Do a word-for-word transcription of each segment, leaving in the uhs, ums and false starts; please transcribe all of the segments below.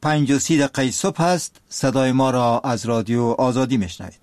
پنج و سی دقیقه صبح است. صدای ما را از رادیو آزادی میشنوید.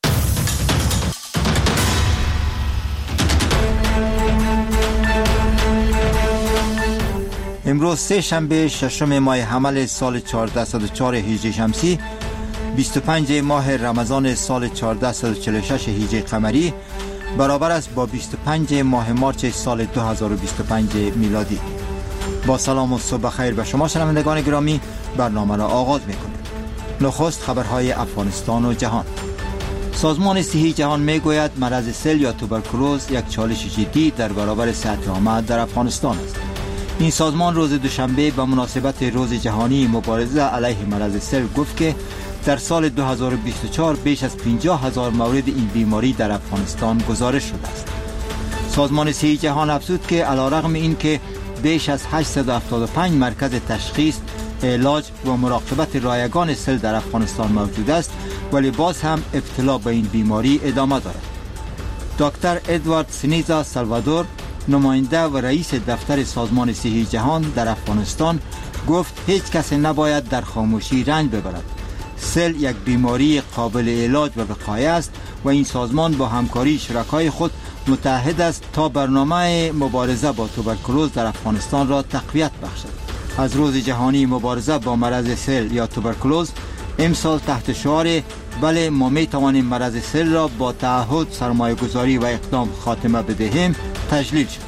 امروز سه شنبه ششم ماه حمل سال چهارده صد و چهار هجری شمسی، بیست و پنج ماه رمضان سال چهارده صد و چهل و شش هجری قمری، برابر است با بیست و پنج ماه مارس سال دو هزار و بیست و پنج میلادی. با سلام و صبح خیر به شما شنوندگان گرامی، برنامه را آغاز می‌کنیم. نخست خبرهای افغانستان و جهان. سازمان صحی جهان میگوید مرض سل یا توبرکلوز یک چالش جدی در برابر صحت عامه در افغانستان است. این سازمان روز دوشنبه به مناسبت روز جهانی مبارزه علیه مرض سل گفت که در سال دو هزار و بیست و چهار بیش از پنجاه هزار مورد این بیماری در افغانستان گزارش شده است. سازمان صحی جهان افزود که علیرغم اینکه بیش از هشتصد و هفتاد و پنج مرکز تشخیص، علاج و مراقبت رایگان سل در افغانستان موجود است، ولی باز هم ابتلا به این بیماری ادامه دارد. دکتر ادوارد سنیزا سالوادور، نماینده و رئیس دفتر سازمان صحی جهان در افغانستان، گفت هیچ کس نباید در خاموشی رنج ببرد. سل یک بیماری قابل علاج و وقایه است و این سازمان با همکاری شرکای خود متحد است تا برنامه مبارزه با توبرکلوز در افغانستان را تقویت بخشد. از روز جهانی مبارزه با مرض سل یا توبرکلوز امسال تحت شعار بله ما می توانیم مرض سل را با تعهد، سرمایه گذاری و اقدام خاتمه بدهیم تجلیل شد.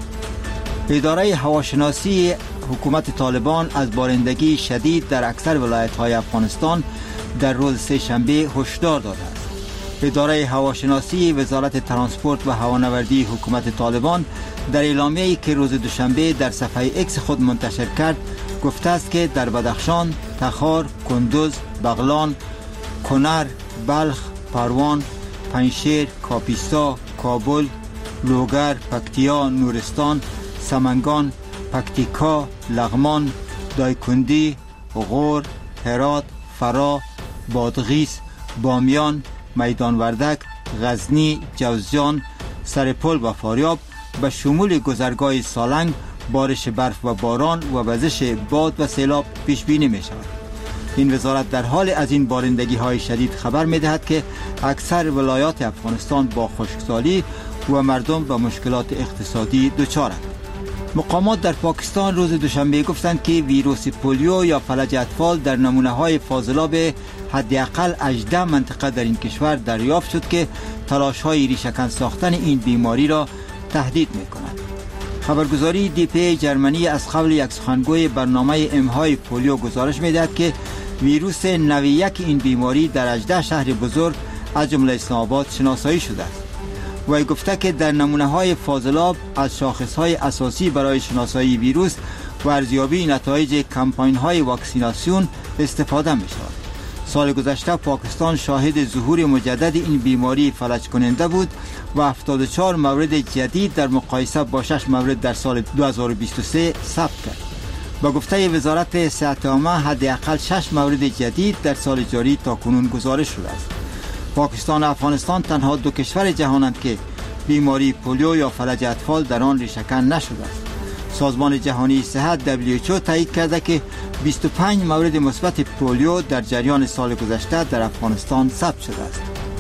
اداره هواشناسی حکومت طالبان از بارندگی شدید در اکثر ولایت‌های افغانستان در روز سه شنبه هشدار داده است. اداره هواشناسی وزارت ترانسپورت و هوانوردی حکومت طالبان در اعلامیه‌ای که روز دوشنبه در صفحه ایکس خود منتشر کرد گفته است که در بدخشان، تخار، کندوز، بغلان، کنر، بلخ، پروان، پنجشیر، کاپیسا، کابل، لوگر، پکتیا، نورستان، سمنگان، پکتیکا، لغمان، دایکندی، غور، هرات، فرا، بادغیس، بامیان، میدان وردک، غزنی، جوزجان، سرپل و فاریاب به شمول گذرگاه سالنگ بارش برف و باران و وزش باد و سیلاب پیش بینی می شود. این وزارت در حال از این بارندگی های شدید خبر می دهد که اکثر ولایات افغانستان با خشکسالی و مردم به مشکلات اقتصادی دچارند. مقامات در پاکستان روز دوشنبه گفتند که ویروس پولیو یا فلج اطفال در نمونه های فاضلاب حداقل هجده منطقه در این کشور دریافت شد که تلاش های ریشه‌کن ساختن این بیماری را تهدید می کند. خبرگزاری دی پی جرمنی از قبل یک سخنگوی برنامه امهای پولیو گزارش می دهد که ویروس نو یک این بیماری در هجده شهر بزرگ از جمله اسلام آباد شناسایی شده است. وی گفته که در نمونه های فاضلاب از شاخص های اساسی برای شناسایی ویروس و ارزیابی نتایج کمپاین های واکسیناسیون استفاده می شود. سال گذشته پاکستان شاهد ظهور مجدد این بیماری فلج کننده بود و هفتاد و چهار مورد جدید در مقایسه با شش مورد در سال دو هزار و بیست و سه ثبت کرد. با گفته وزارت صحت عامه حداقل شش مورد جدید در سال جاری تاکنون گزارش شده است. پاکستان و افغانستان تنها دو کشور جهانند که بیماری پولیو یا فلج اطفال در آن ریشه‌کن نشده است. سازمان جهانی صحت دبلیو اچ او تایید کرده که بیست و پنج مورد مثبت پولیو در جریان سال گذشته در افغانستان ثبت شده است.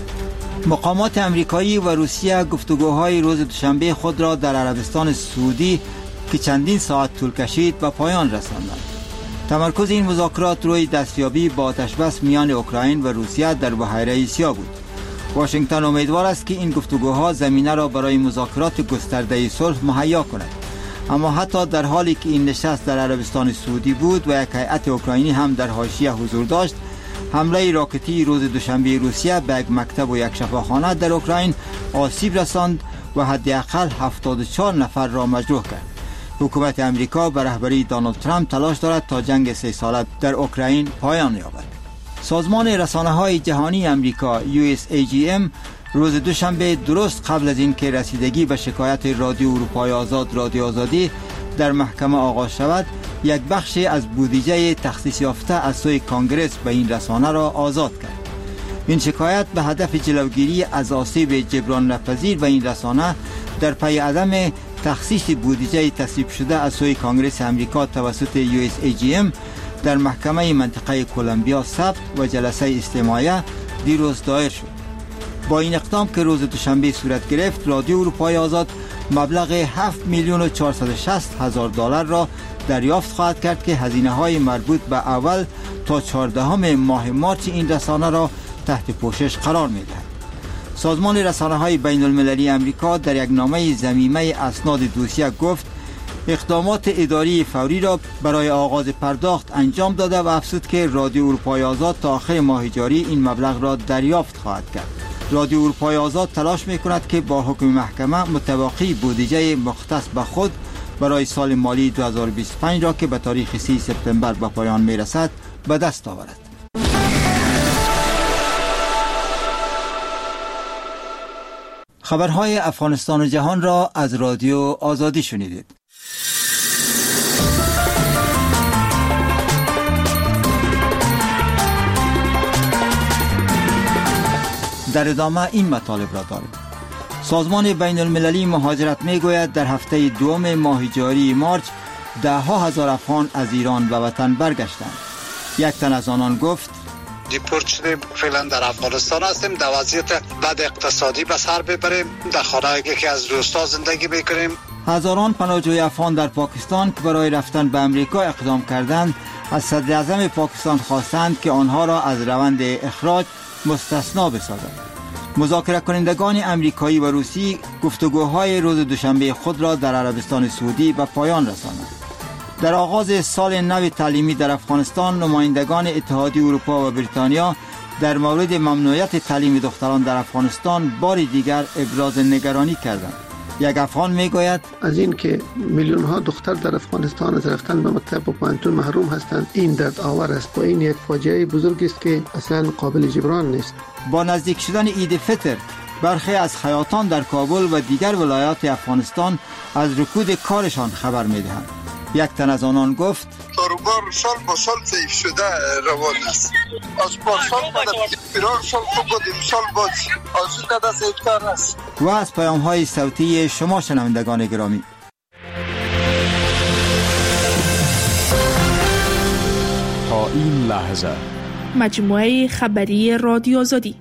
مقامات امریکایی و روسیه گفتگوهای روز دوشنبه خود را در عربستان سعودی که چندین ساعت طول کشید به پایان رساندند. تمرکز این مذاکرات روی دستیابی با آتش‌بس میان اوکراین و روسیه در بحیره سیاه بود. واشنگتن امیدوار است که این گفتگوها زمینه را برای مذاکرات گسترده صلح مهیا کند. اما حتی در حالی که این نشست در عربستان سعودی بود و یک هیئت اوکراینی هم در حاشیه حضور داشت، حمله راکتی روز دوشنبه روسیه به یک مکتب و یک شفاخانه در اوکراین آسیب رساند و حداقل هفتاد و چهار نفر را مجروح کرد. حکومت امریکا به رهبری دونالد ترامپ تلاش دارد تا جنگ سه ساله در اوکراین پایان یابد. سازمان رسانه‌های جهانی امریکا یو اس ای جی ام روز دوشنبه درست قبل از اینکه رسیدگی به شکایت رادیو اروپای آزاد رادیو آزادی در محکمه آغاز شود، یک بخش از بودجه تخصیص یافته از سوی کانگرس به این رسانه را آزاد کرد. این شکایت به هدف جلوگیری از آسیب جبران ناپذیر و این رسانه در پی عدم تخصیص بودجه تصویب شده از سوی کانگرس امریکا توسط یو اس ای جی ام در محکمه منطقه کلمبیا ثبت و جلسه استماعیه دیروز دایر شد. با این اقدام که روز دوشنبه صورت گرفت، رادیو اروپای آزاد مبلغ هفت میلیون و چهارصد و شصت هزار دلار را دریافت خواهد کرد که هزینه های مربوط به اول تا چهاردهم ماه مارس این رسانه را تحت پوشش قرار می دهد. سازمان رسانه های بین المللی امریکا در یک نامه ضمیمه اسناد دوسیه گفت اقدامات اداری فوری را برای آغاز پرداخت انجام داده و افزود که رادیو اروپای آزاد تا آخر ماه جاری این مبلغ را دریافت خواهد کرد. رادیو اروپای آزاد تلاش می کند که با حکم محکمه متوقی بودجه مختص به خود برای سال مالی دو هزار و بیست و پنج را که به تاریخ سی سپتامبر به پایان می رسد به دست آورد. خبرهای افغانستان و جهان را از رادیو آزادی شنیدید. در ادامه این مطالب را داریم. سازمان بین المللی مهاجرت می گوید در هفته دوم ماه جاری مارچ ده ها هزار افغان از ایران به وطن برگشتند. یک تن از آنان گفت دیپورت شدیم، فعلا در افغانستان هستیم، در وضعیت بد اقتصادی به سر ببریم، در خانه یکی از دوستا زندگی میکنیم. هزاران پناهجوی افغان در پاکستان که برای رفتن به امریکا اقدام کردند از صدر اعظم پاکستان خواستند که آنها را از روند اخراج مستثنا بسازد. مذاکره کنندگان امریکایی و روسی گفتگوهای روز دوشنبه خود را در عربستان سعودی به پایان رساندند. در آغاز سال نو تعلیمی در افغانستان، نمایندگان اتحادیه اروپا و بریتانیا در مورد ممنوعیت تعلیم دختران در افغانستان بار دیگر ابراز نگرانی کردند. یک افغان میگوید از این که میلیون ها دختر در افغانستان از رفتن به مکتب و پانتون محروم هستند، این درد آور است و این یک فاجعه بزرگی است که اصلا قابل جبران نیست. با نزدیک شدن عید فطر، برخی از خیاطان در کابل و دیگر ولایات افغانستان از رکود کارشان خبر میدهند. یک تن از آنان گفت کاروبار سال با سال ضعیف شده روان است. از پارسال بود پیران سال خوب بود، امسال بود از این قدر ضعیفتر است. و از پیام های صوتی شما شنوندگان گرامی، تا این لحظه مجموعه خبری رادیو آزادی.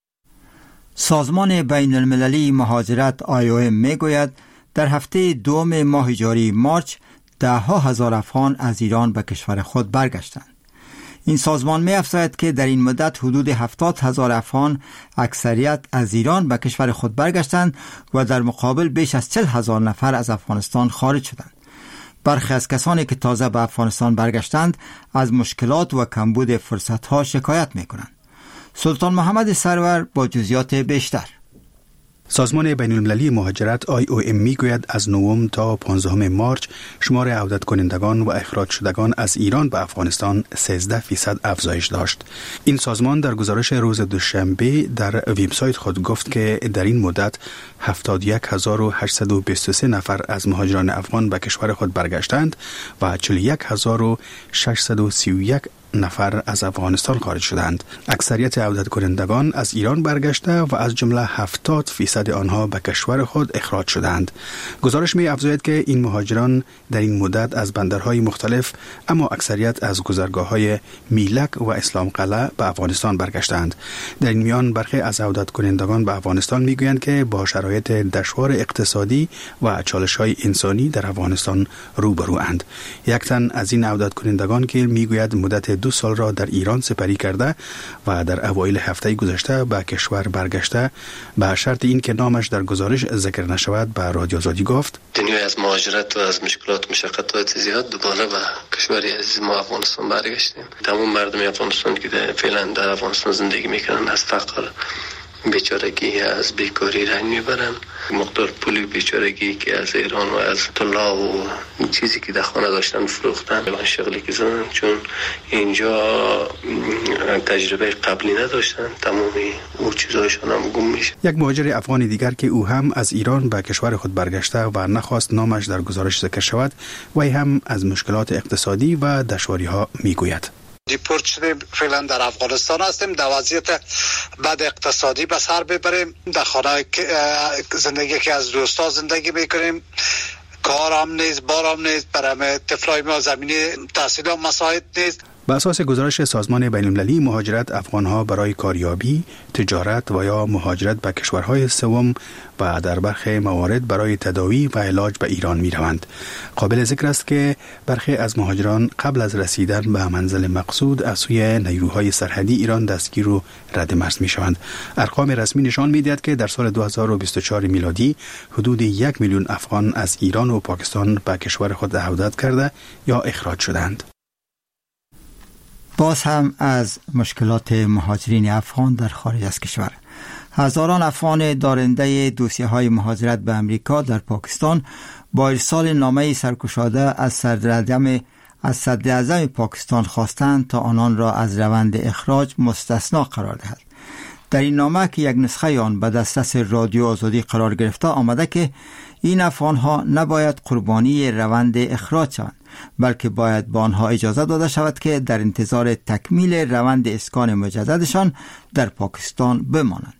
سازمان بین المللی مهاجرت آی او ام می گوید در هفته دوم ماه جاری مارچ ده ها هزار افغان از ایران به کشور خود برگشتند. این سازمان می افزاید که در این مدت حدود هفتاد هزار افغان اکثریت از ایران به کشور خود برگشتند و در مقابل بیش از چهل هزار نفر از افغانستان خارج شدند. برخی از کسانی که تازه به افغانستان برگشتند از مشکلات و کمبود فرصت‌ها شکایت می‌کنند. سلطان محمد سرور با جزئیات بیشتر. سازمان بین المللی مهاجرت آی او ام میگوید از نهم تا پانزدهم مارچ شمار عودت کنندگان و اخراج شدگان از ایران به افغانستان سیزده فیصد افزایش داشت. این سازمان در گزارش روز دوشنبه در وبسایت خود گفت که در این مدت هفتاد و یک هزار و هشتصد و بیست و سه نفر از مهاجران افغان به کشور خود برگشتند و چهل و یک هزار و ششصد و سی و یک نفر از افغانستان خارج شدند. اکثریت عودت کنندگان از ایران برگشته و از جمله هفتاد فیصد آنها به کشور خود اخراج شدند. گزارش می افزاید که این مهاجران در این مدت از بندرهای مختلف اما اکثریت از گذرگاه‌های میلک و اسلام قلعه به افغانستان برگشتند. در این میان برخی از عودت کنندگان به افغانستان میگویند که با شرایط دشوار اقتصادی و چالش‌های انسانی در افغانستان روبروند. یک تن از این عودت کنندگان که میگوید مدت دو سال را در ایران سپری کرده و در اوایل هفته گذشته به کشور برگشته به شرط این که نامش در گزارش ذکر نشود به رادیو آزادی گفت دنیای از مهاجرت و از مشکلات و مشقت زیاد دوباره به کشوری عزیز ما افغانستان برگشتیم. تمام مردم افغانستان که فعلا در افغانستان زندگی میکنن از فقر، بیچارگی، از بیکاری رنج میبرن. مقدار پولی بیچارگی که از ایران و از طلا و چیزی که در خانه داشتن فروختن به شغلی که زدن، چون اینجا تجربه قبلی نداشتن، تمامی او چیزایشان هم گم میشه. یک مهاجر افغانی دیگر که او هم از ایران به کشور خود برگشته و نخواست نامش در گزارش ذکر شود، وی هم از مشکلات اقتصادی و دشواری ها میگوید. دیپورت شدیم، فعلا در افغانستان هستیم، در وضعیت بد اقتصادی به سر ببریم، در خانه زندگی که از دوستا زندگی میکنیم، کار هم نیست، بار هم نیست، برای طفلای ما زمینی تحصیل هم مساعد نیست. بر اساس گزارش سازمان بین المللی مهاجرت، افغانها برای کاریابی، تجارت و یا مهاجرت به کشورهای سوم و در برخی موارد برای تداوی و علاج به ایران می روند. قابل ذکر است که برخی از مهاجران قبل از رسیدن به منزل مقصود از سوی نیروهای سرحدی ایران دستگیر و رد مرز می شوند. ارقام رسمی نشان می دهد که در سال دو هزار و بیست و چهار میلادی حدود یک میلیون افغان از ایران و پاکستان به کشور خود عودت کرده یا اخراج شدند. باز هم از مشکلات مهاجرین افغان در خارج از کشور. هزاران افغان دارنده دوسیه های مهاجرت به امریکا در پاکستان با ارسال نامه سرگشاده از صدراعظم از صدراعظم پاکستان خواستند تا آنان را از روند اخراج مستثنا قرار دهد. در این نامه که یک نسخه آن به دسترس رادیو آزادی قرار گرفته آمده که این افغانها نباید قربانی روند اخراج شوند، بلکه باید با آنها اجازه داده شود که در انتظار تکمیل روند اسکان مجددشان در پاکستان بمانند.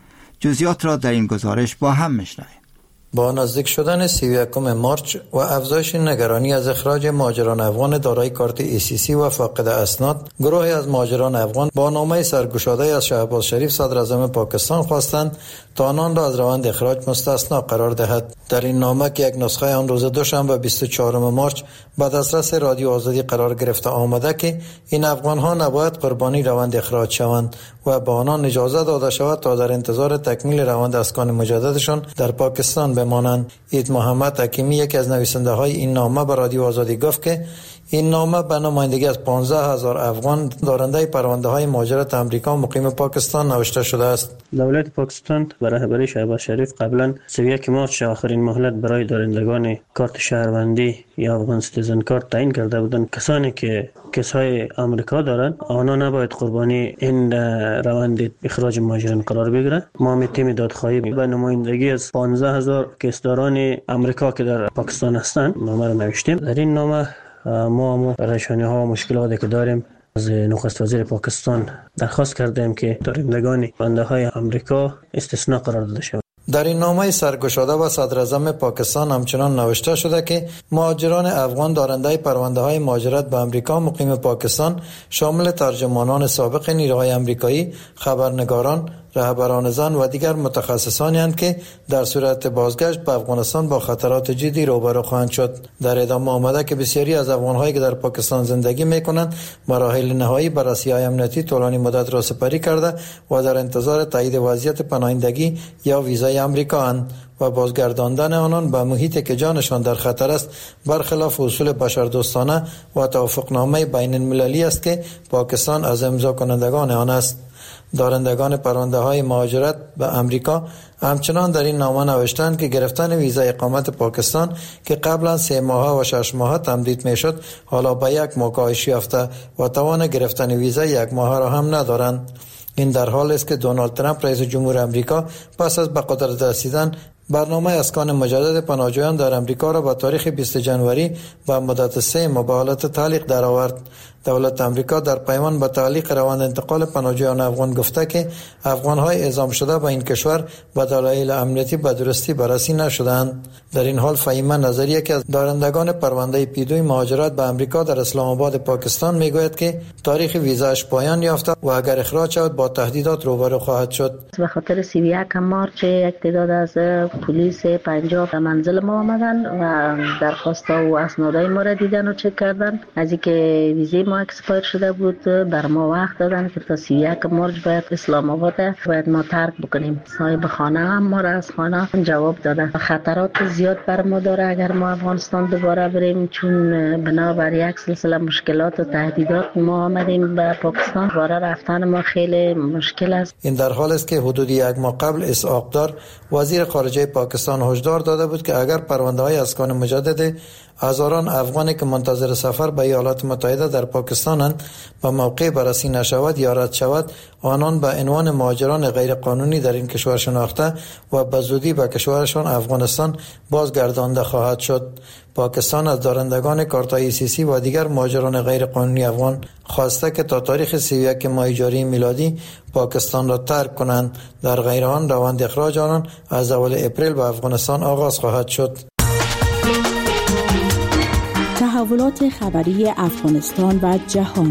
جزئیات را در این گزارش با هم میشنویم. با نزدیک شدن سی و یکم مارچ و افزایش نگرانی از اخراج مهاجران افغان دارای کارت ای سی سی و فاقد اسناد، گروهی از مهاجران افغان با نامه سرگشاده از شهباز شریف صدراعظم پاکستان خواستند تا آنان را از روند اخراج مستثنا قرار دهد. در این نامه که یک نسخه آن روز دوشنبه بیست و چهارم مارچ به دسترس رادیو آزادی قرار گرفته آمده که این افغان‌ها نباید قربانی روند اخراج شوند و به آنان اجازه داده شود تا در انتظار تکمیل روند اسکان مجددشان در پاکستان بمانند. عید محمد حکیمی، یک از نویسنده های این نامه، به رادیو آزادی گفت که این نامه به نمایندگی از پانزده هزار افغان دارنده پرونده های مهاجرت امریکا مقیم پاکستان نوشته شده است. دولت پاکستان به رهبری شهباز شریف قبلا سی و یک مارچ آخرین مهلت برای دارندگان کارت شهروندی یا افغان سیتیزن کارت تعیین کرده بودند. کسانی که کسای امریکا دارند آنها نباید قربانی این روند اخراج مهاجران قرار بگیرند. ما می تیم دادخواهی به نمایندگی از پانزده هزار کسداران امریکا که در پاکستان هستند نامه را نوشتیم. در این نامه ما هم پریشانی ها و مشکلاتی که داریم از نخست وزیر پاکستان درخواست کردیم که دارندگان پرونده های امریکا استثناء قرار داده شود. در این نامه سرگشاده و صدراعظم پاکستان همچنان نوشته شده که مهاجران افغان دارنده پرونده های مهاجرت به امریکا مقیم پاکستان شامل ترجمانان سابق نیروهای امریکایی، خبرنگاران، رهبران زن و دیگر متخصصانی هستند که در صورت بازگشت به افغانستان با خطرات جدی روبرو خواهند شد. در ادامه آمده که بسیاری از افغان‌هایی که در پاکستان زندگی می‌کنند مراحل نهایی بررسی‌های امنیتی طولانی مدت را سپری کرده و در انتظار تایید وضعیت پناهندگی یا ویزای امریکا اند و بازگرداندن آنان به محیطی که جانشان در خطر است برخلاف اصول بشردوستانه و توافقنامه بین المللی است که پاکستان از امضا کنندگان آن است. دارندگان پرونده های مهاجرت به امریکا همچنان در این نامه نوشتند که گرفتن ویزا اقامت پاکستان که قبلا سه ماه و شش ماه تمدید می شد حالا به یک ماه کاهش یافته و توان گرفتن ویزا یک ماه را هم ندارند. این در حال است که دونالد ترامپ رئیس جمهور امریکا پس از به قدرت رسیدن برنامه اسکان مجدد پناهجویان در امریکا را با تاریخ بیست جنوری به مدت سه ماه به حالت تعلیق درآورد. دولت امریکا در پیمان به تعلیق روند انتقال پناهجویان افغان گفته که افغان‌های اعزام شده به این کشور به دلایل امنیتی به درستی بررسی نشدند. در این حال فهیمه نظریه که از دارندگان پرونده پیدوی مهاجرت به امریکا در اسلام آباد پاکستان میگوید که تاریخ ویزاش پایان یافته و اگر اخراج شود با تهدیدات روبرو خواهد شد. به خاطر سی و یک مارچ یک تعداد از پلیس پنجاب به منزل ما آمدن و درخواست و اسنادهای ما را دیدن و چک کردن. از اینکه ویزای ما اکسپایر شده بود بر ما وقت دادن که تا سی و یک مارچ باید اسلام آباد باید ما ترک بکنیم. صاحب خانه هم ما را از خانه جواب دادن. خطرات زیاد بر ما داره اگر ما افغانستان دوباره بریم، چون بنابر یک سلسله مشکلات و تهدیدات ما آمدیم به پاکستان. دوباره رفتن ما خیلی مشکل است. این در حال است که حدود یک ماه قبل اسحاق دار وزیر خارجه پاکستان هشدار داده بود که اگر پرونده های اسکان مجدد هزاران افغانی که منتظر سفر به ایالات متحده در پاکستانند به موقع بررسی نشود یا رد شود، آنان به عنوان مهاجران غیر قانونی در این کشور شناخته و به زودی به کشورشان افغانستان بازگردانده خواهد شد. پاکستان از دارندگان کارت ای سی سی و دیگر مهاجران غیر قانونی افغان خواسته که تا تاریخ سی و یک ماه جاری میلادی پاکستان را ترک کنند، در غیر آن روند اخراج آنان از اول اپریل به افغانستان آغاز خواهد شد. تحولات خبری افغانستان و جهان.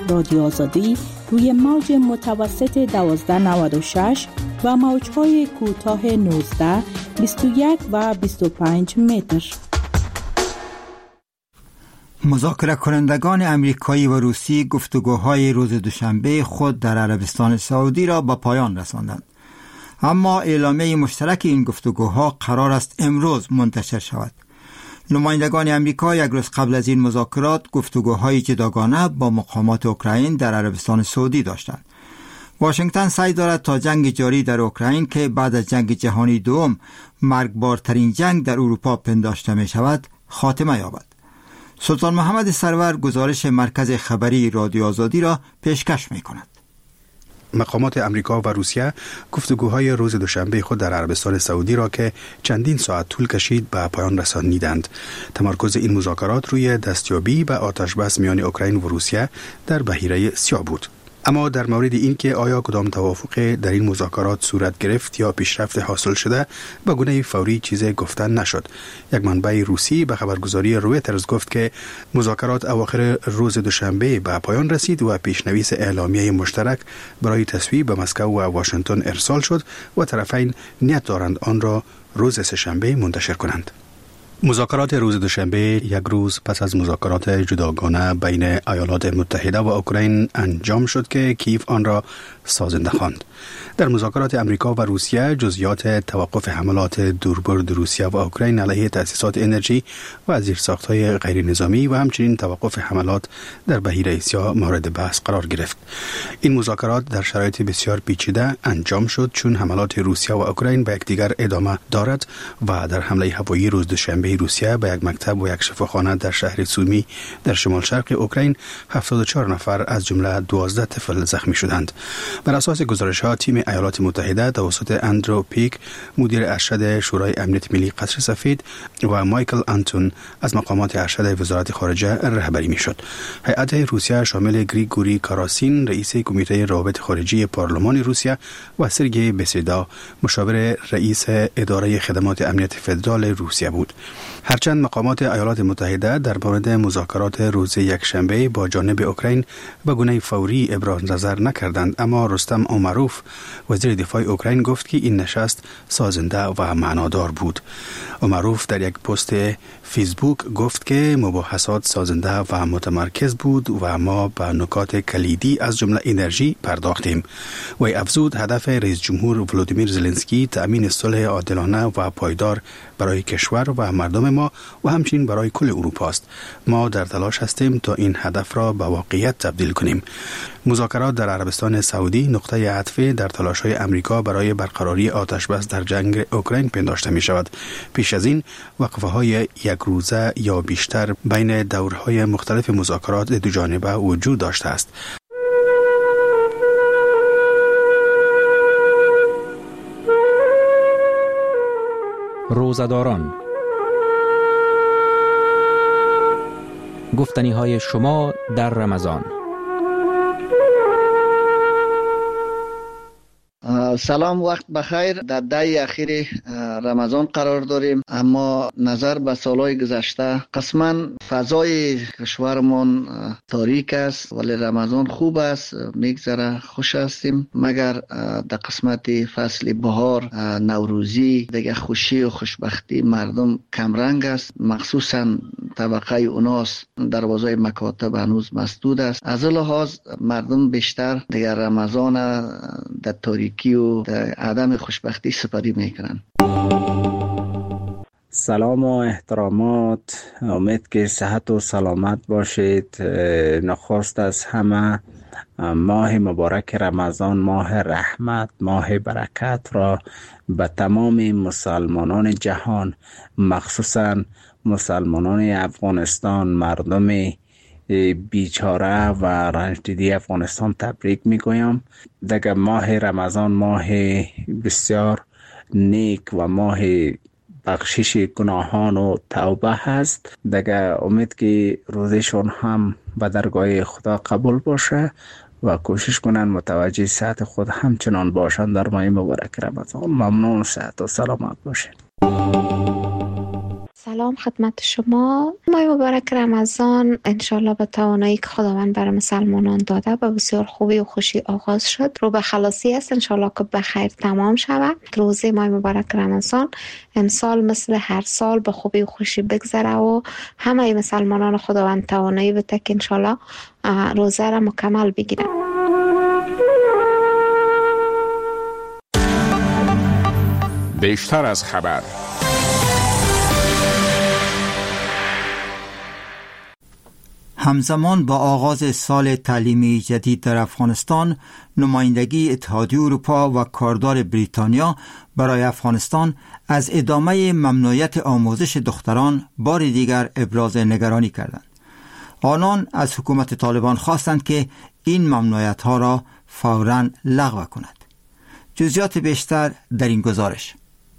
رادیو آزادی روی موج متوسط دوازده نود و شش و موج‌های کوتاه نوزده، بیست و یک و بیست و پنج متر. مذاکره کنندگان امریکایی و روسی گفتگوهای روز دوشنبه خود در عربستان سعودی را به پایان رساندند. اما اعلامیه مشترک این گفتگوها قرار است امروز منتشر شود. نمایندگان امریکا یک روز قبل از این مذاکرات گفتگوهای جداگانه با مقامات اوکراین در عربستان سعودی داشتند. واشنگتن سعی دارد تا جنگ جاری در اوکراین که بعد از جنگ جهانی دوم مرگبارترین جنگ در اروپا پنداشته می شود خاتمه یابد. سلطان محمد سرور گزارش مرکز خبری رادیو آزادی را پیشکش می کند. مقامات امریکا و روسیه گفتگوهای روز دوشنبه خود در عربستان سعودی را که چندین ساعت طول کشید به پایان رسانیدند. تمرکز این مذاکرات روی دستیابی به آتشبس میان اوکراین و روسیه در بحیره سیاه بود. اما در مورد این که آیا کدام توافق در این مذاکرات صورت گرفت یا پیشرفت حاصل شده به گونه فوری چیز گفتن نشد. یک منبع روسی به خبرگزاری رویترز گفت که مذاکرات اواخر روز دوشنبه به پایان رسید و پیشنویس اعلامیه مشترک برای تصویب به مسکو و واشنگتن ارسال شد و طرفین نیت دارند آن را روز سه‌شنبه منتشر کنند. مذاکرات روز دوشنبه یک روز پس از مذاکرات جداگانه بین ایالات متحده و اوکراین انجام شد که کیف آن را سازنده خواند. در مذاکرات امریکا و روسیه جزئیات توقف حملات دوربرد روسیه و اوکراین علیه تأسیسات انرژی و زیرساخت‌های غیر نظامی و همچنین توقف حملات در بحیره سیاه مورد بحث قرار گرفت. این مذاکرات در شرایط بسیار پیچیده انجام شد چون حملات روسیه و اوکراین به یکدیگر ادامه دارد و در حمله هوایی روز دوشنبه روسیه به یک مکتب و یک شفاخانه در شهر سومی در شمال شرق اوکراین هفتاد و چهار نفر از جمله دوازده طفل زخمی شدند. بر اساس گزارش‌ها تیم ایالات متحده توسط اندرو پیک مدیر ارشد شورای امنیت ملی قصر سفید و مایکل آنتون از مقامات ارشد وزارت خارجه رهبری می‌شد. هیئت روسیه شامل گریگوری کاراسین رئیس کمیته روابط خارجی پارلمان روسیه و سرگئی بسیدا مشاور رئیس اداره خدمات امنیت فدرال روسیه بود. هرچند مقامات ایالات متحده در مورد مذاکرات روز یکشنبه با جانب اوکراین به گونه فوری ابراز نظر نکردند، اما رستم اومروف وزیر دفاع اوکراین گفت که این نشست سازنده و معنادار بود. اومروف در یک پست فیسبوک گفت که مباحثات سازنده و متمرکز بود و ما به نکات کلیدی از جمله انرژی پرداختیم. و افزود هدف رئیس جمهور ولودیمیر زلنسکی تأمین صلح عادلانه و پایدار برای کشور و مردم ما و همچنین برای کل اروپا است. ما در تلاش هستیم تا این هدف را به واقعیت تبدیل کنیم. مذاکرات در عربستان سعودی نقطه عطف در تلاش‌های امریکا برای برقراری آتشبس در جنگ اوکراین پنداشته می شود. پیش از این وقفه‌های یک روزه یا بیشتر بین دورهای مختلف مذاکرات دو جانبه وجود داشته است. روزه‌داران، گفتنی‌های شما در رمضان. سلام، وقت بخیر. در دهه اخیر رمضان قرار داریم، اما نظر به سالهای گذشته قسما فضای کشورمان تاریک است، ولی رمضان خوب است، میگذره، خوش هستیم. مگر در قسمت فصل بهار نوروزی دیگه خوشی و خوشبختی مردم کمرنگ است، مخصوصا طبقه اوناس دروازه مکاتب هنوز مسدود است. از لحاظ مردم بیشتر دیگه رمضان در تاریکی و در عدم خوشبختی سپری میکنن. سلام و احترامات، امید که صحت و سلامت باشید. نخست از همه ماه مبارک رمضان، ماه رحمت، ماه برکت را به تمام مسلمانان جهان، مخصوصا مسلمانان افغانستان، مردم بیچاره و رنجدیدی افغانستان تبریک میگویم. دیگه ماه رمضان ماه بسیار نیک و ماه بخشش گناهان و توبه هست. دیگه امید که روزشون هم به درگاه خدا قبول باشه و کوشش کنن متوجه صحت خود همچنان باشن در ماه مبارک رمضان. ممنون، صحت و سلامت باشین. سلام خدمت شما. ماه مبارک رمضان انشالله به توانایی که خداوند برای مسلمانان داده و بسیار خوبی و خوشی آغاز شد. رو به خلاصی است انشالله که به خیر تمام شود. روزه ماه مبارک رمضان امسال مثل هر سال به خوبی و خوشی بگذره و همه مسلمانان خداوند توانایی بده که انشالله روزه را مکمل بگیرن. بیشتر از خبر. همزمان با آغاز سال تعلیمی جدید در افغانستان، نمایندگی اتحادیه اروپا و کاردار بریتانیا برای افغانستان از ادامه ممنوعیت آموزش دختران بار دیگر ابراز نگرانی کردند. آنان از حکومت طالبان خواستند که این ممنوعیت ها را فوراً لغو کند. جزئیات بیشتر در این گزارش.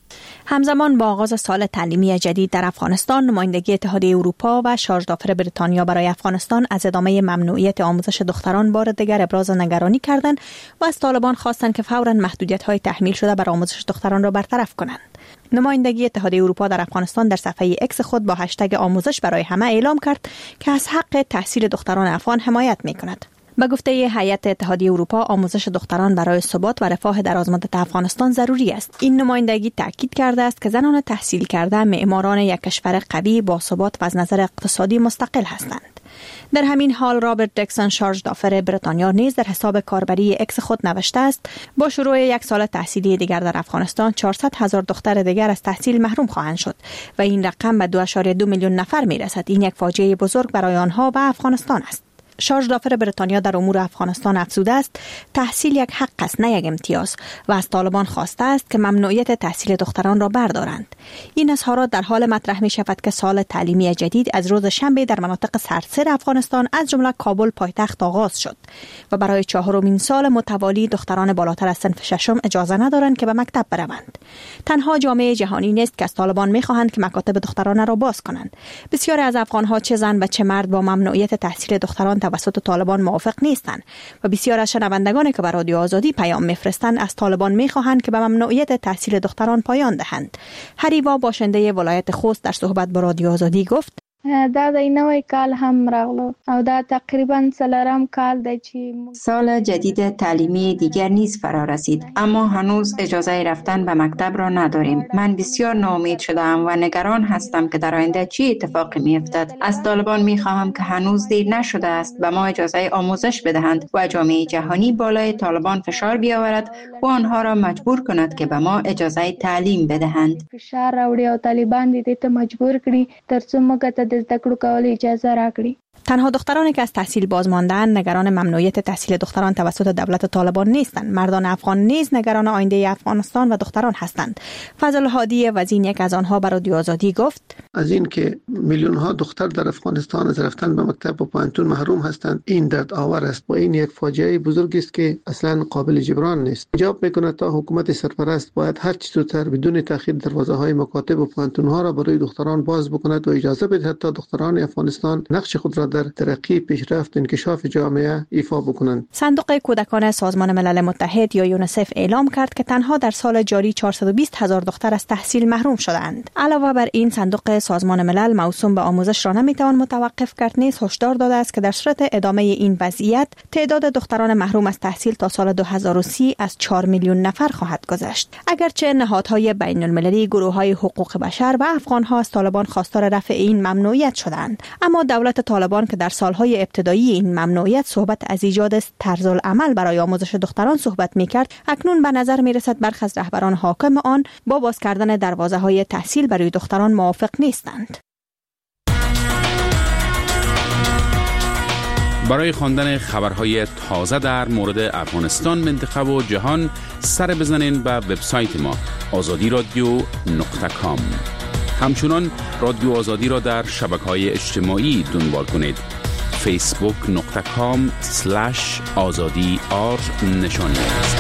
همزمان با آغاز سال تعلیمی جدید در افغانستان، نمایندگی اتحادیه اروپا و شارژ دافر بریتانیا برای افغانستان از ادامه ممنوعیت آموزش دختران بار دیگر ابراز نگرانی کردند و از طالبان خواستند که فوراً محدودیت‌های تحمیل شده بر آموزش دختران را برطرف کنند. نمایندگی اتحادیه اروپا در افغانستان در صفحه اکس خود با هشتگ آموزش برای همه اعلام کرد که از حق تحصیل دختران افغان حمایت می‌کند. به گفته هیئت اتحادیه اروپا، آموزش دختران برای ثبات و رفاه درازمدت افغانستان ضروری است. این نمایندگی تاکید کرده است که زنان تحصیل کرده معماران یک کشور قوی با ثبات و از نظر اقتصادی مستقل هستند. در همین حال رابرت دکسون، شارژ دافر بریتانیا، نیز در حساب کاربری اکس خود نوشته است با شروع یک سال تحصیلی دیگر در افغانستان چهارصد هزار دختر دیگر از تحصیل محروم خواهند شد و این رقم به دو ممیز دو میلیون نفر میرسد. این یک فاجعه بزرگ برای آنها و افغانستان است. شارژ دافر بریتانیا در امور افغانستان افزوده است تحصیل یک حق است نه یک امتیاز و از طالبان خواسته است که ممنوعیت تحصیل دختران را بردارند. این اظهارات در حال مطرح می شود که سال تعلیمی جدید از روز شنبه در مناطق سرتاسر افغانستان از جمله کابل پایتخت آغاز شد و برای چهارمین سال متوالی دختران بالاتر از صنف ششم اجازه ندارند که به مکتب بروند. تنها جامعه جهانی نیست که از طالبان می خواهند که مکاتب دختران را باز کنند. بسیاری از افغانها چه زن و چه مرد با ممنوعیت تحصیل دختران توسط طالبان موافق نیستند و بسیار از شنوندگانی که به رادیو آزادی پیام میفرستند از طالبان میخواهند که به ممنوعیت تحصیل دختران پایان دهند. هریوا، باشنده ولایت خوست، در صحبت با رادیو آزادی گفت: دا د نوې کال هم راغلو او دا تقریبا څلورم کال دی چې سال جدید تعلیمی دیگر نیز فرا رسید، اما هنوز اجازه رفتن به مکتب را نداریم. من بسیار ناامید شدم و نگران هستم که در آینده چه اتفاقی میافتد. از طالبان میخواهم که هنوز دیر نشده است به ما اجازه آموزش بدهند و جامعه جهانی بالای طالبان فشار بیاورد و آنها را مجبور کند که به ما اجازه تعلیم بدهند. فشار راوړي او طالبان دې ته مجبور کړي ترڅو موږ زده کړو کول اجازه راکړي. تنها دخترانی که از تحصیل باز مانده‌اند نگران ممنوعیت تحصیل دختران توسط دولت طالبان نیستند. مردان افغان نیز نگران آینده افغانستان و دختران هستند. فضل هادی وزین، یک از آنها، بر رادیو آزادی گفت: از این که میلیون ها دختر در افغانستان از رفتن به مکتب و پانتون محروم هستند این درد آور است و این یک فاجعه بزرگی است که اصلا قابل جبران نیست. ایجاب میکند تا حکومت سرپرست باید هر چه زودتر بدون تأخیر دروازه های مکاتب و پانتون ها را برای دختران باز بکند و اجازه بدهد تا دختران افغانستان نقش خود را در ترقی، پیشرفت، انکشاف جامعه ایفا بکنند. صندوق کودکان سازمان ملل متحد یا یونیسف اعلام کرد که تنها در سال جاری چهارصد و بیست هزار دختر از تحصیل محروم شدند. علاوه بر این، صندوق سازمان ملل موسوم به آموزش را نمیتوان متوقف کرد نیز هشدار داده است که در صورت ادامه این وضعیت تعداد دختران محروم از تحصیل تا سال دو هزار و سی از چهار میلیون نفر خواهد گذشت. اگرچه نهادهای بین المللی، گروه‌های حقوق بشر و افغان‌ها از طالبان خواستار رفع این ممنوعیت شدند، اما دولت طالبان که در سالهای ابتدایی این ممنوعیت صحبت از ایجاد طرزالعمل برای آموزش دختران صحبت می‌کرد، اکنون به نظر می‌رسد برخی از رهبران حاکم آن با باز کردن دروازه‌های تحصیل برای دختران موافق نیستند. برای خواندن خبرهای تازه در مورد افغانستان، منطقه و جهان سر بزنین به وبسایت ما آزادی رادیو نقطه کام. همچنان رادیو آزادی را در شبکه‌های اجتماعی دنبال کنید. فیسبوک نقطه کام سلش آزادی آر نشانی است.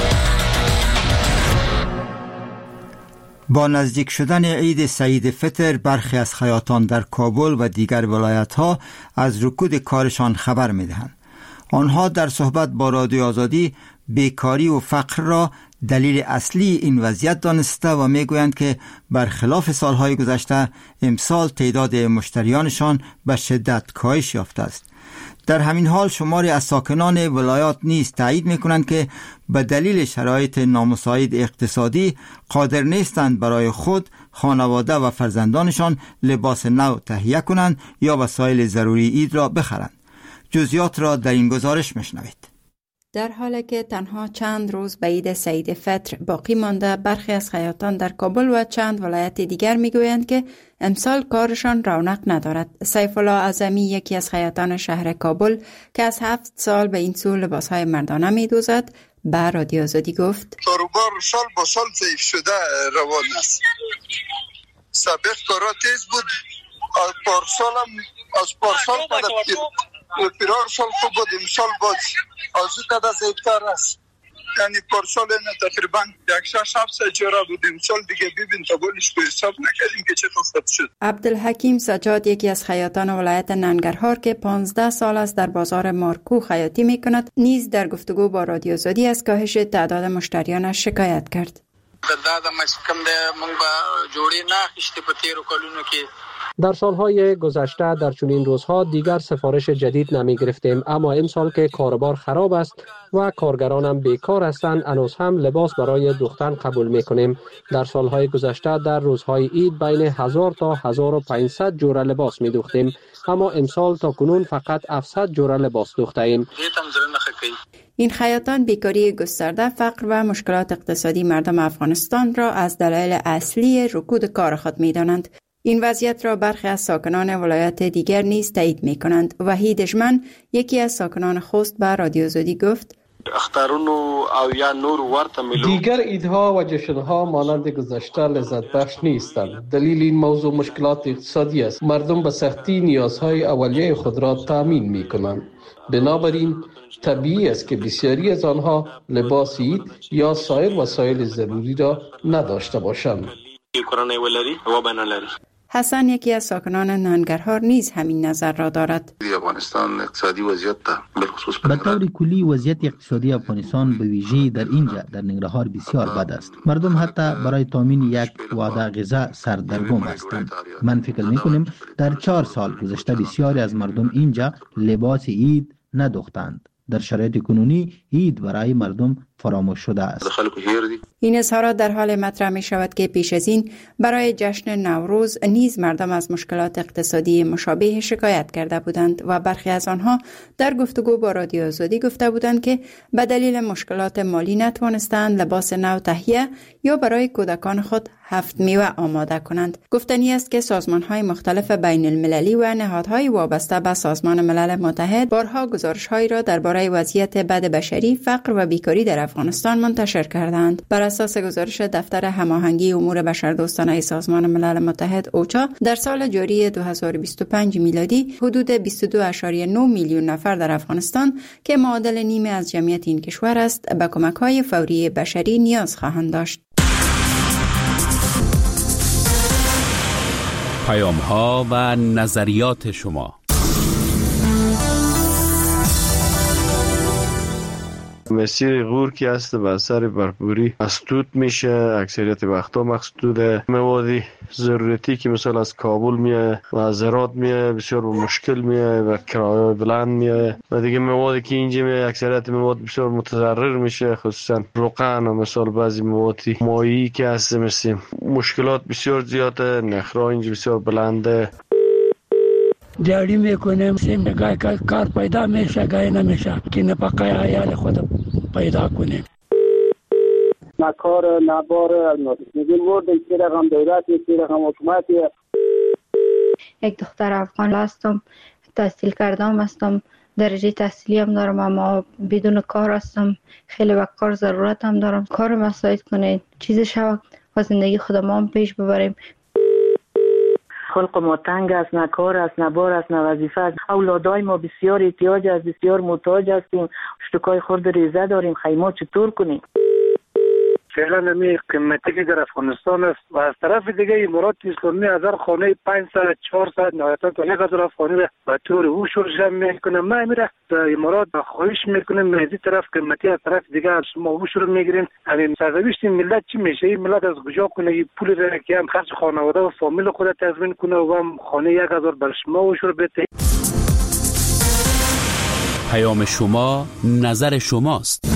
با نزدیک شدن عید سعید فطر، برخی از خیاطان در کابل و دیگر ولایت‌ها از رکود کارشان خبر می‌دهند. آنها در صحبت با رادیو آزادی بیکاری و فقر را دلیل اصلی این وضعیت دانسته و میگویند که برخلاف سالهای گذشته امسال تعداد مشتریانشان به شدت کاهش یافته است. در همین حال شماری از ساکنان ولایات نیز تایید میکنند که به دلیل شرایط نامساعد اقتصادی قادر نیستند برای خود، خانواده و فرزندانشان لباس نو تهیه کنند یا وسایل ضروری عید را بخرند. جزئیات را در این گزارش میشنوید. در حالی که تنها چند روز به عید سعید فطر باقی مانده، برخی از خیاطان در کابل و چند ولایت دیگر میگویند که امسال کارشان رونق ندارد. سیف الله اعظمی، یکی از خیاطان شهر کابل که از هفت سال به این سو لباسهای مردانه میدوزد، به رادیو آزادی گفت: کاروبار سال با سال ضعیف شده روان است. سابق کارا تیز بود، از پارسال هم از پارسال بعد پیرار سال خوب بود، امسال باز از او قدر ضعیفتر است. یعنی پارسال این تقریبا یک شش هفت سجاره بود، امسال دیگه ببین تا بولش به حساب نکردیم که چه خفت شد. عبدالحکیم سجاد، یکی از خیاطان ولایت ننگرهار که پانزده سال است در بازار مارکو خیاطی می کند، نیز در گفتگو با رادیو آزادی از کاهش تعداد مشتریانش شکایت کرد. در سالهای گذشته در چنین روزها دیگر سفارش جدید نمی گرفتیم، اما امسال که کاروبار خراب است و کارگرانم بیکار هستند، هنوز هم لباس برای دوختن قبول می کنیم. در سالهای گذشته در روزهای عید بین هزار تا هزار و پانصد جوره لباس می دوختیم، اما امسال تا کنون فقط هفتصد جوره لباس دوخته ایم. این خیاطان بیکاری گسترده، فقر و مشکلات اقتصادی مردم افغانستان را از دلایل اصلی رکود کار خود می دانند. این وضعیت را برخی از ساکنان ولایات دیگر نیز تایید می کنند. وحید دشمن، یکی از ساکنان خوست، به رادیو آزادی گفت: دیگر عیدها و جشنها مانند گذشته لذت بخش نیستند. دلیل این موضوع مشکلات اقتصادی است. مردم به سختی نیازهای اولیه خود را تامین می کنند. بنابراین طبیعی است که بسیاری از آنها لباس عید یا سایر وسایل ضروری را نداشته باشند. حسن، یکی از ساکنان ننگرهار، نیز همین نظر را دارد. افغانستان اقتصادی وضعیت به خصوص به طور کلی وضعیت اقتصادی افغانستان به ویژه در اینجا در ننگرهار بسیار بد است. مردم حتی برای تامین یک وعده غذا سردرگم هستند. من فکر می‌کنم در چهار سال گذشته بسیاری از مردم اینجا لباس عید ندوختند. در شرایط کنونی عید برای مردم فراموش شده است. این اظهارات در حال مطرح می شود که پیش از این برای جشن نوروز نیز مردم از مشکلات اقتصادی مشابه شکایت کرده بودند و برخی از آنها در گفتگو با رادیو آزادی گفته بودند که به دلیل مشکلات مالی نتوانستند لباس نو تهیه یا برای کودکان خود هفت میوه آماده کنند. گفتنی است که سازمان‌های مختلف بین المللی و نهادهای وابسته به سازمان ملل متحد بارها گزارش‌هایی را درباره وضعیت بد بشری، فقر و بیکاری در افغانستان منتشر کردند. بر اساس گزارش دفتر هماهنگی امور بشردوستانه سازمان ملل متحد اوچا، در سال جاری دو هزار و بیست و پنج میلادی حدود بیست و دو ممیز نه میلیون نفر در افغانستان که معادل نیمه از جمعیت این کشور است، به کمک‌های فوری بشری نیاز خواهند داشت. پیام‌ها و نظریات شما. مسیر غور که است به اثر برفوری مسدود میشه، اکثریت وقتا مسدوده. مواد ضرورتی که مثلا از کابل میاد و از هرات میاد بسیار با مشکل میاد و کرایه بلند میاد و دیگه موادی که اینجا میاد اکثریت مواد بسیار متضرر میشه، خصوصا روغن و مثلا بعضی مواد مایعی که هست مثل مشکلات بسیار زیاده. نخرا اینجا بسیار بلنده. دیاری میکنیم سیم گای کار پیدا میشه گای نمیشه که نفقه عیال خود پیدا کنیم. نه کار نه بار میگیم مورد که رقم دولت که رقم حکومت. یک دختر افغان هستم، تحصیل کردم هستم، درجه تحصیلی هم دارم، اما بدون کار هستم. خیلی وقت کار ضرورت هم دارم. کار مساعد کنید، چیز شو و زندگی خودمان پیش ببریم. خلق ما تنگ است، نه کار است، نه بار است، نه وظیفه است. اولادای ما بسیار احتیاج است، بسیار محتاج هستیم. اشتکای خورد ریزه داریم، خیمه چطور کنیم؟ فعلا می قیمتی که در افغانستان است و از طرف دیگه امارات اسلامی هزار خانه پانصد چهارصد نهایتا تا یک هزار خانه را به طور اوشور جمع میکنه. ما میره در امارات خواهش میکنیم از این طرف قیمتی از طرف دیگه از شما اوشور میگیرین. همین سرنوشت ملت چی میشه؟ این ملت از کجا کنه این پول را که هم خرج خانواده و فامیل خود تضمین کنه و هم خانه یک هزار بر شما اوشور بده. پیام شما نظر شماست.